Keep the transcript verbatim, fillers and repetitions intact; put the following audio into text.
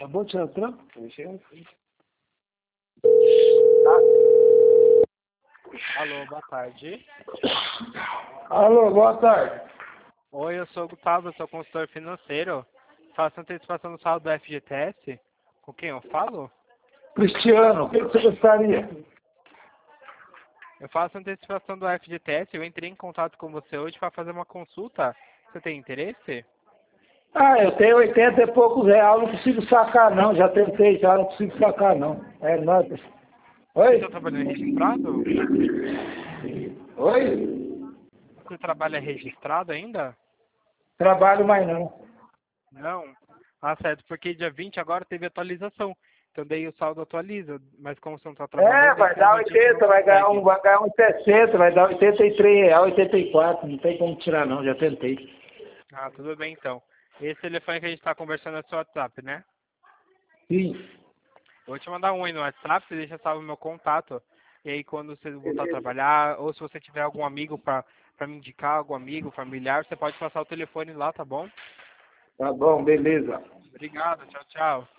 Acabou de tirar o trampo? Alô, boa tarde. Alô, boa tarde. Oi, eu sou o Gustavo, eu sou consultor financeiro. Faço antecipação do saldo do F G T S. Com quem eu falo? Cristiano, o que você gostaria? Eu faço antecipação do F G T S. Eu entrei em contato com você hoje para fazer uma consulta. Você tem interesse? Ah, eu tenho oitenta e poucos reais, não consigo sacar não, já tentei, já não consigo sacar não. É nada. Você Oi? está trabalhando registrado? Oi? Você trabalha registrado ainda? Trabalho mais não. Não. Ah, certo, porque dia vinte agora teve atualização. Então daí o saldo atualiza, mas como você não está É, trabalhando, vai dar infelizmente a gente não oitenta, vai ganhar, um, consegue. vai ganhar uns sessenta, vai dar oitenta e três reais, oitenta e quatro, não tem como tirar não, já tentei. Ah, tudo bem então. Esse telefone que a gente está conversando é seu WhatsApp, né? Sim. Eu vou te mandar um aí no WhatsApp, você deixa salvo o meu contato. E aí quando você voltar a trabalhar, ou se você tiver algum amigo para para me indicar, algum amigo, familiar, você pode passar o telefone lá, tá bom? Tá bom, beleza. Obrigado, tchau, tchau.